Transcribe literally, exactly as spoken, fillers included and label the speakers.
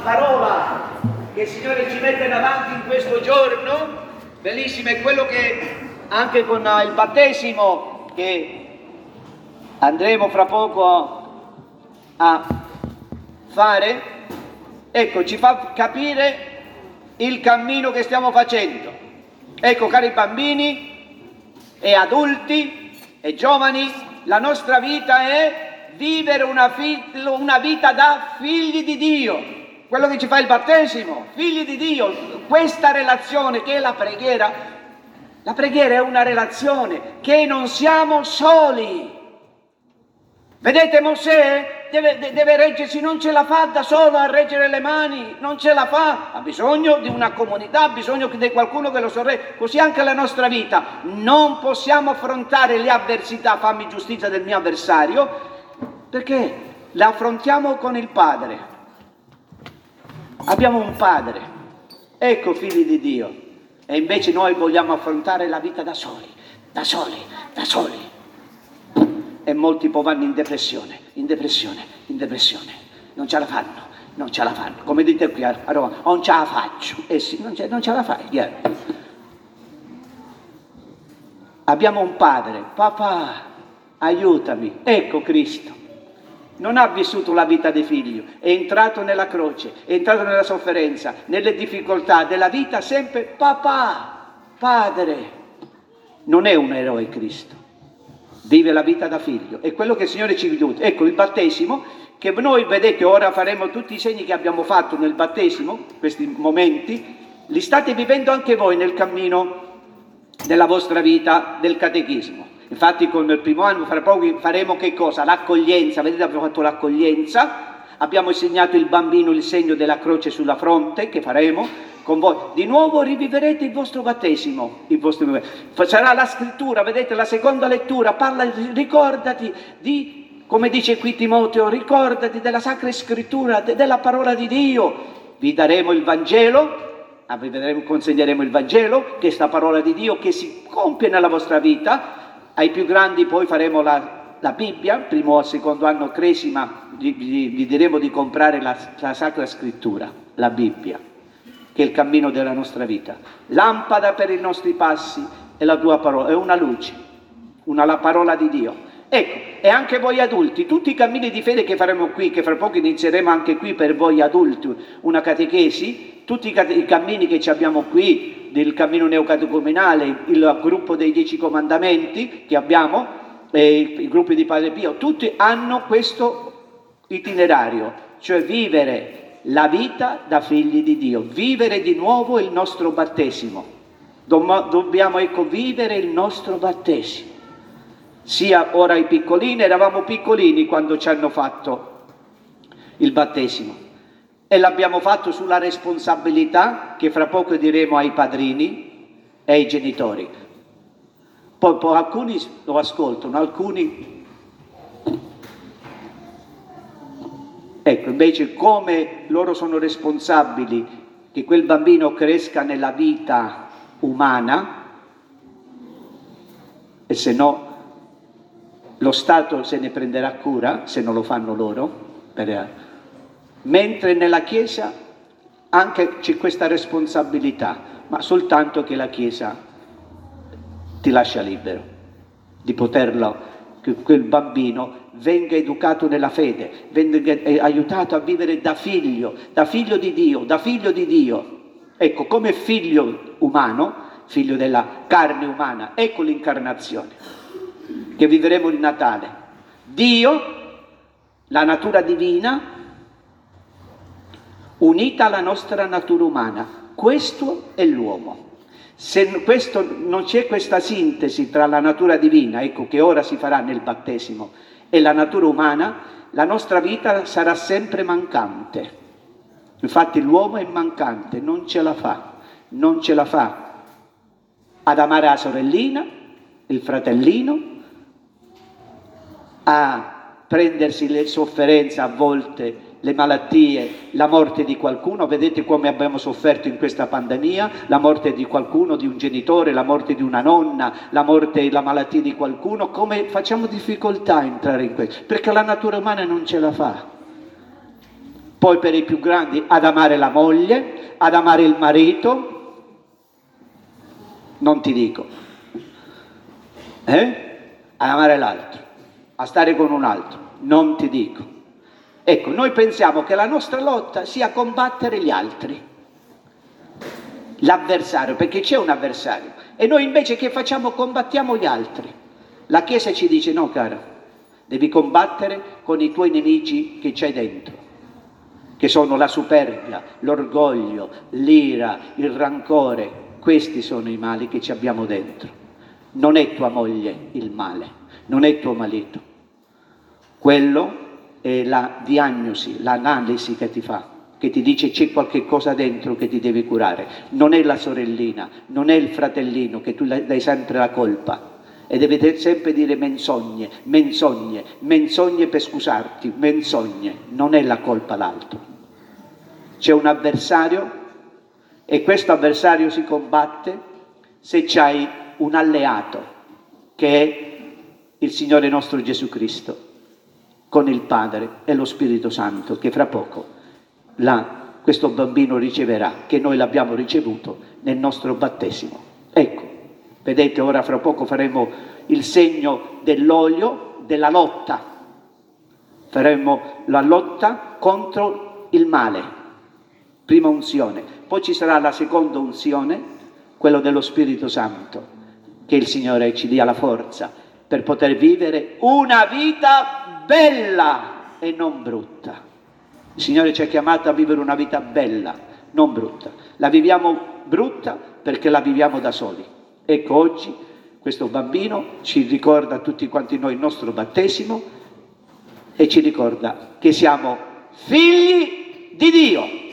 Speaker 1: parola che il Signore ci mette davanti in questo giorno, bellissima, è quello che anche con il battesimo che andremo fra poco a fare, ecco, ci fa capire il cammino che stiamo facendo. Ecco, cari bambini e adulti e giovani, la nostra vita è vivere una, fi- una vita da figli di Dio, quello che ci fa il battesimo, figli di Dio, questa relazione che è la preghiera. La preghiera è una relazione che non siamo soli. Vedete, Mosè deve, deve reggersi, non ce la fa da solo a reggere le mani, non ce la fa, ha bisogno di una comunità, ha bisogno di qualcuno che lo sorregga. Così anche la nostra vita, non possiamo affrontare le avversità, fammi giustizia del mio avversario, perché le affrontiamo con il Padre. Abbiamo un Padre, ecco figli di Dio, e invece noi vogliamo affrontare la vita da soli, da soli, da soli. E molti poi vanno in depressione, in depressione, in depressione. Non ce la fanno, non ce la fanno. Come dite qui a Roma, non ce la faccio. Eh sì, non ce, non ce la fai. Yeah. Abbiamo un padre, papà, aiutami. Ecco Cristo. Non ha vissuto la vita di figlio, è entrato nella croce, è entrato nella sofferenza, nelle difficoltà della vita, sempre papà, padre. Non è un eroe Cristo. Vive la vita da figlio, è quello che il Signore ci aiuta. Ecco il battesimo, che noi vedete ora faremo tutti i segni che abbiamo fatto nel battesimo, questi momenti, li state vivendo anche voi nel cammino della vostra vita del catechismo. Infatti con il primo anno, fra poco faremo che cosa? L'accoglienza, vedete abbiamo fatto l'accoglienza, abbiamo insegnato il bambino il segno della croce sulla fronte, che faremo con voi. Di nuovo riviverete il vostro battesimo, il vostro... sarà la scrittura, vedete la seconda lettura, parla, ricordati di, come dice qui Timoteo, ricordati della Sacra Scrittura, de, della parola di Dio. Vi daremo il Vangelo, vi vedremo, consegneremo il Vangelo, che è sta parola di Dio che si compie nella vostra vita. Ai più grandi poi faremo la, la Bibbia, primo o secondo anno cresima, vi, vi, vi diremo di comprare la, la Sacra Scrittura, la Bibbia, che è il cammino della nostra vita. Lampada per i nostri passi è la tua parola, è una luce, una la parola di Dio. Ecco, e anche voi adulti, tutti i cammini di fede che faremo qui, che fra poco inizieremo anche qui per voi adulti, una catechesi, tutti i, cat- i cammini che ci abbiamo qui, del cammino neocatecumenale, il gruppo dei Dieci Comandamenti che abbiamo, eh, i gruppi di Padre Pio, tutti hanno questo itinerario, cioè vivere la vita da figli di Dio, vivere di nuovo il nostro battesimo. Dom- dobbiamo ecco vivere il nostro battesimo. Sia ora i piccolini, eravamo piccolini quando ci hanno fatto il battesimo e l'abbiamo fatto sulla responsabilità che fra poco diremo ai padrini e ai genitori. Poi, poi alcuni lo ascoltano, alcuni... Ecco, invece come loro sono responsabili che quel bambino cresca nella vita umana, e se no lo Stato se ne prenderà cura, se non lo fanno loro, per... mentre nella Chiesa anche c'è questa responsabilità, ma soltanto che la Chiesa ti lascia libero di poterlo, che quel bambino venga educato nella fede, venga aiutato a vivere da figlio, da figlio di Dio, da figlio di Dio. Ecco, come figlio umano, figlio della carne umana, ecco l'incarnazione che vivremo il Natale. Dio, la natura divina, unita alla nostra natura umana. Questo è l'uomo. Se questo, non c'è questa sintesi tra la natura divina, ecco che ora si farà nel battesimo, e la natura umana, la nostra vita sarà sempre mancante. Infatti l'uomo è mancante, non ce la fa, non ce la fa ad amare la sorellina, il fratellino, a prendersi le sofferenze a volte, le malattie, la morte di qualcuno. Vedete come abbiamo sofferto in questa pandemia, la morte di qualcuno, di un genitore, la morte di una nonna, la morte e la malattia di qualcuno. Come facciamo difficoltà a entrare in questo? Perché la natura umana non ce la fa. poi per i più grandi ad amare la moglie, ad amare il marito, non ti dico, eh? Ad amare l'altro, a stare con un altro, non ti dico. Ecco, noi pensiamo che la nostra lotta sia combattere gli altri, l'avversario, perché c'è un avversario, e noi invece che facciamo? Combattiamo gli altri. La Chiesa ci dice: no, caro, devi combattere con i tuoi nemici che c'hai dentro, che sono la superbia, l'orgoglio, l'ira, il rancore. Questi sono i mali che ci abbiamo dentro. Non è tua moglie il male, non è tuo marito. Quello è la diagnosi, l'analisi che ti fa, che ti dice c'è qualche cosa dentro che ti devi curare. Non è la sorellina, non è il fratellino che tu dai sempre la colpa e devi sempre dire menzogne, menzogne, menzogne per scusarti, menzogne. Non è la colpa l'altro. C'è un avversario e questo avversario si combatte se c'hai un alleato che è il Signore nostro Gesù Cristo, con il Padre e lo Spirito Santo, che fra poco la, questo bambino riceverà, che noi l'abbiamo ricevuto nel nostro battesimo. Ecco, vedete, ora fra poco faremo il segno dell'olio, della lotta. Faremo la lotta contro il male, prima unzione. Poi ci sarà la seconda unzione, quello dello Spirito Santo, che il Signore ci dia la forza per poter vivere una vita bella e non brutta. Il Signore ci ha chiamato a vivere una vita bella, non brutta. La viviamo brutta perché la viviamo da soli. Ecco, oggi questo bambino ci ricorda a tutti quanti noi il nostro battesimo e ci ricorda che siamo figli di Dio.